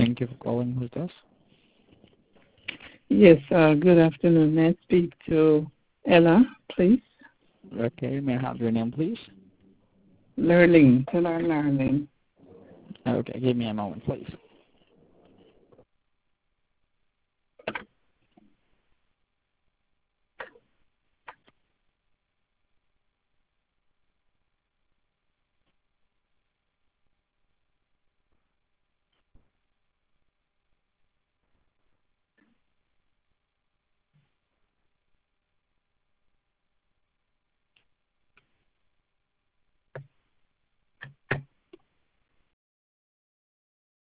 Thank you for calling. Who's this? Yes, good afternoon. May I speak to Ella, please? Okay, may I have your name, please? Learning. Tell her learning. Okay, give me a moment, please.